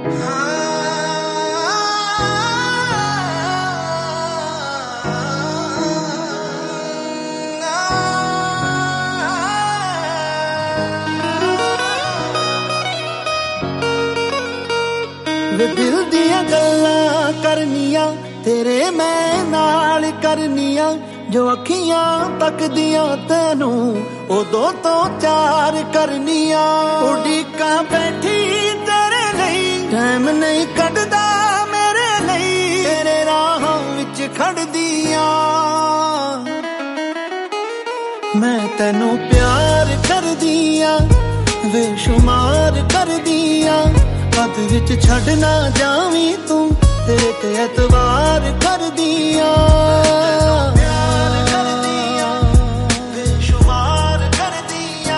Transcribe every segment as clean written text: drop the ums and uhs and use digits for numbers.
दिल दियां गल्लां करनियां तेरे मैं नाल करनियां जो अखियां तकदियां तैनू उदों तो चार करनियां उड़ीकां बैठी तेरे लई टाइम नहीं कटदा मेरे लई तेरे राहां विच खड़दियां मैं तैनू प्यार करदियां बेशुमार करदियां हद विच छड़ ना जावी तू तेरे ते एतवार कर दिया प्यार कर दिया बेशुमार कर दिया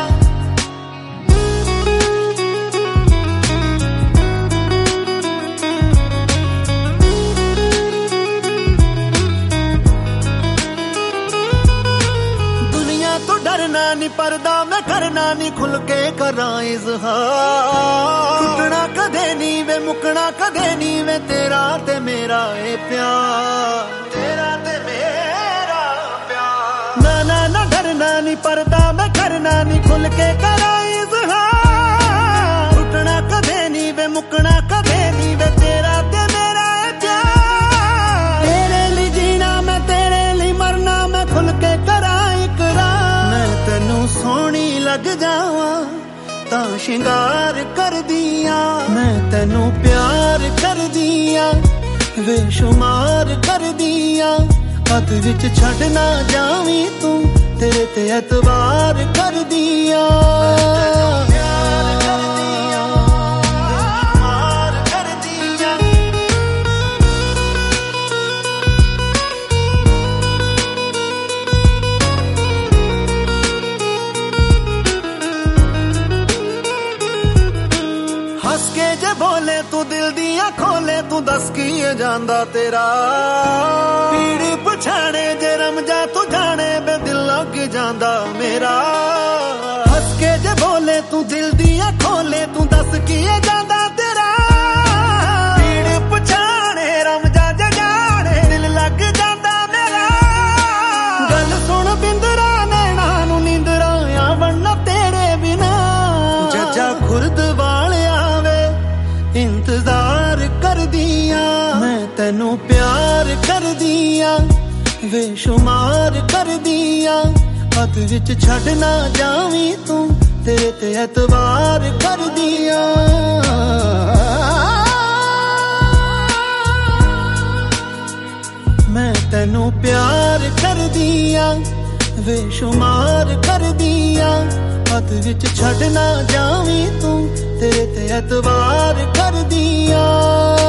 दुनिया तो डरना नहीं परदा मैं करना नहीं खुल के करा इज़हार टुटना कदे नहीं वे मुकना कदे नहीं वे तेरा ते मेरा ए प्यार तेरा ते मेरा प्यार ना ना ना डरना नहीं परदा मैं करना नहीं खुल के करा इज़हार टुटना कदे नहीं वे मुकना कदे नहीं वे तेरा ते मेरा ए प्यार तेरे लिए जीना मैं तेरे लिए मरना मैं खुल के करा इकरार मैं तैनू सोहनी लग जावां तां शिंगार कर दिया मैं तैनू प्यार कर दिया बेशुमार कर दिया हद विच छड़ ना जावी तू तेरे ते एतवार कर दिया प्यार कर दिया बेशुमार कर दिया हस के जे बोले तू दिल दिया खोले तू दस की जांदा तेरा पीड़ पछाणे जे रमजा तू जाने बे दिल लग जांदा मेरा हस के जे बोले तू दिल दिया खोले तू दस की जांदा तेरा पीड़ पछाणे रमजा जे जाने दिल लग जांदा मेरा गल सुन बिंदरा नैना नू नींदरा आ बनना तेरे बिना जजा खुर्द वालिया इंतजार कर दिया मैं तैनू प्यार कर दिया बेशुमार कर दिया हद विच छड़ ना जावी तू तेरे ते एतवार कर दिया मैं तैनू प्यार कर दिया बेशुमार कर दिया हद विच छड़ ना जावी तू तेरे ते एतवार कर दिया